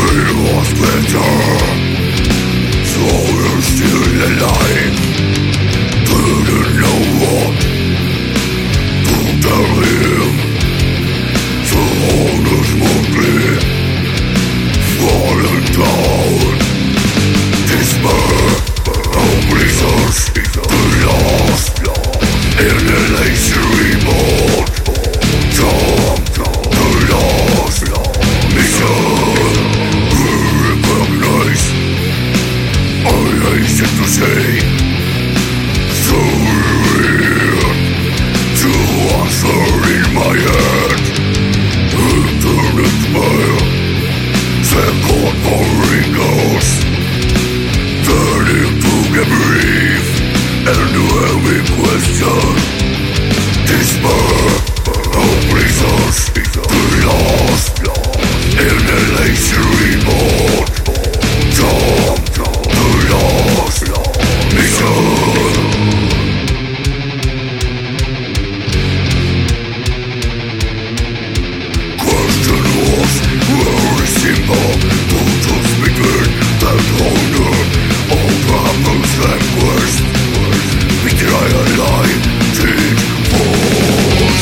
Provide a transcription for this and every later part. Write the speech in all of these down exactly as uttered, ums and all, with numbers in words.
was better, so you're still alive. Didn't know what to tell him, so all is smoothly falling down. Despair, hopelessness, the lost in the lazy remote. Jump, the lost mission. Recognize, I hasten to say, so real, to answer in my head. Internet smile, second for wrinkles, turning to the brief and heavy question. Despair, hopelessness, the lost in the lazy remote. Jump, the lost mission. Question was very simple, to choose between that honor or troubles and quest. Betrayal, lie, cheat, force.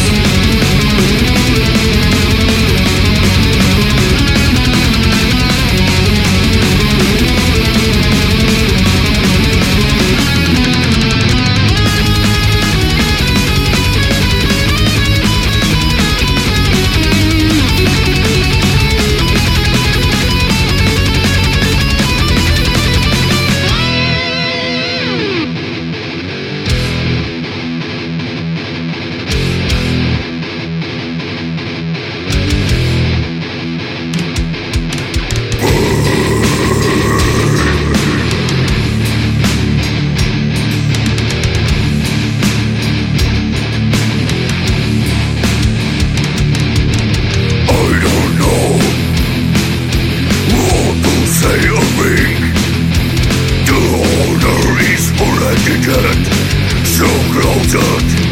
So close